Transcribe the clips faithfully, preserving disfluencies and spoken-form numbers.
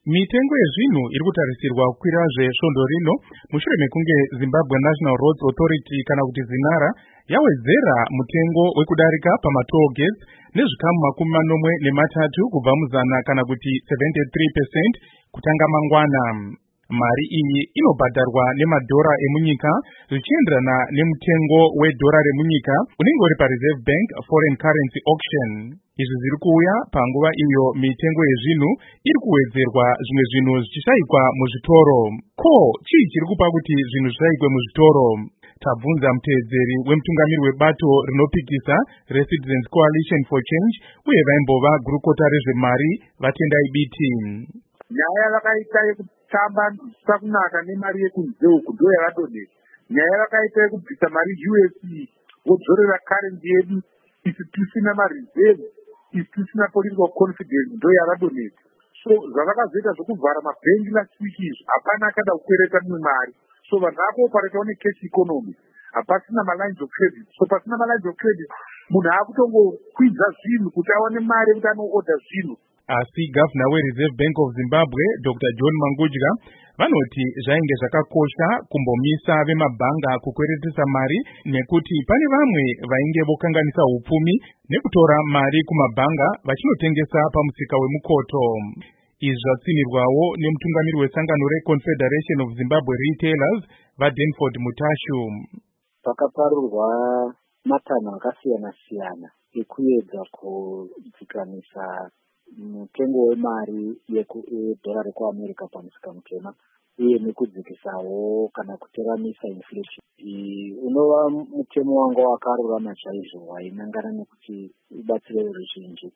Mitengo yezvinhu iri kutarisirwa kukwira zvesvondo rino mushure mekunge Zimbabwe National Roads Authority kana kuti zinara yawedzera mutengo wekudarika pamatoll gates nezvikamu makumi manomwe nematatu kubva muzana kana kuti seventy-three percent kutanga mangwana. Mari iyi inobhadharwa nemadhora emunyika zvichienderana nemutengo wedhora remunyika unenge uri paReserve Bank Foreign Currency Auction. Izvi zviri kuuya panguva iyo mitengo yezvinhu iri kuwedzerwa zvimwe zvinhu zvichishayikwa muzvitoro. Ko, chii chiri kupa kuti zvinhu zvishayikwe muzvitoro? Tabvunza muteedzeri wemutungamiri webato rinopikisa reCitizens Coalition for Change uye vaimbova gurukota rezvemari vaTendai Biti. Nyaya yakaita yekutamba sakunaka nemari yekunze uku ndo yakadoneka. Nyaya yakaita yekubvisa mari U S D vodzorera currency yedu isi tisina mareserve, isi tisina political confidence ndo yakadoneka. So zvavakazoita zvokuvhara mabhengi last week izvi hapana akada kukwereta mimwe mari. So vanhu vakuopareta ne cash economy, hapasina malines of credit. So pasina malines of credit munhu akutongokwidza zvinhu kuti awane mari yekuti anoorder zvinhu. Asi Governor weReserve Bank of Zimbabwe Doctor John Mangudya vanoti zvainge zvakakosha kumbomisa vemabhanga kukweretesa mari nekuti pane vamwe vainge vokanganisa upfumi nekutora mari kumabhanga vachinotengesa pamusika wemukoto. Izvi zvatsinirwawo nemutungamiri wesangano reConfederation of Zimbabwe Retailers vaDenford Mutashu. Pakaparurwa matanho akasiyana siyana ekuedza kudzikamisa mutengo wemari yedhora rekuAmerica pamusika mutema uye nekudzikisawo kana kuteramisa inflation. Unova mutemo wanga wakarurama chaizvo wainangana nekuti ubatsire ruzhinji.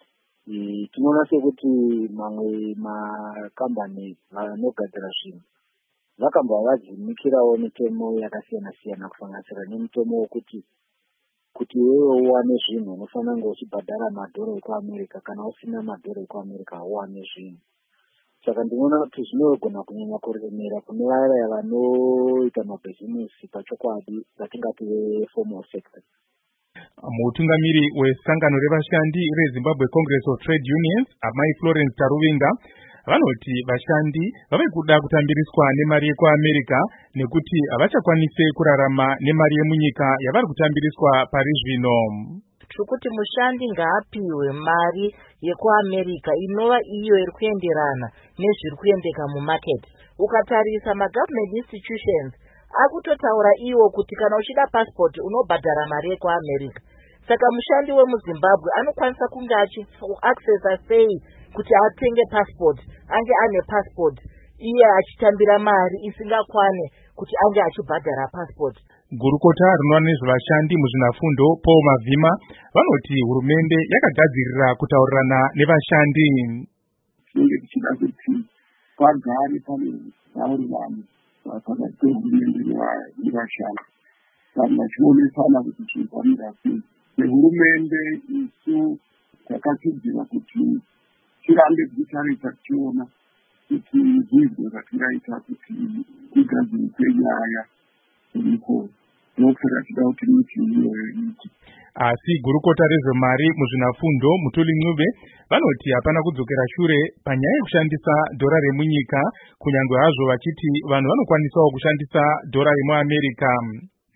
Tinoona sekuti mamwe makambani vanogadzira zvinhu vakamba vadzimikirawo mitemo yakasiyana siyana kusanganisira nemutemo wokuti kuti wewe uwane zvinhu unofanira kunge uchibhadhara madhora ekuAmerica kana usina madhora ekuAmerica uwane zvinhu. Saka ndinoona kuti zvinogona kunyanya kuremera kune vaya vanoita mabhizinesi pachokwadi vatingati veformal sector. Mutungamiri wesangano revashandi reZimbabwe Congress of Trade Unions Amai Florence Taruvinga vanoti vashandi vave kuda kutambiriswa nemari yekuAmerica nekuti havachakwanise kurarama nemari yemunyika yavari kutambiriswa pari zvino. Kuti mushandi ngaapiwe mari yekuAmerica inova iyo iri kuenderana nezviri kuendeka mumarket. Ukatarisa magovernment institutions akutotaura iwo kuti kana uchida passport unobhadhara mari yekuAmerica. Saka mushandi wemuZimbabwe anokwanisa kunge achiaccessa sei kuti atenge passport, ange ane passport iye achitambira mari isingakwane kuti ange achibhadhara passport. Gurukota rinoona nezvevashandi muzvinafundo Paul Mavhima vanoti hurumende yakagadzirira kutaurirana nevashandi. Tinenge tichida kuti pagare pane maurirano pakati pehurumende nevashandi. Vanhu vachionesana kuti chinofanira sei. Nehurumende isu takatsidzira kuti tirambe tichitarisa tichiona kuti zviizwe zvatingaita kuti tigadzirise nyaya dzemukoro. Ndokusaka tida kuti michini iyoyoiti. Asi gurukota rezvemari muzvinafundo Mutuli Ncube vanoti hapana kudzokera shure panyaya yekushandisa dhora remunyika kunyange hazvo vachiti vanhu vanokwanisawo kushandisa dhora remuAmerica.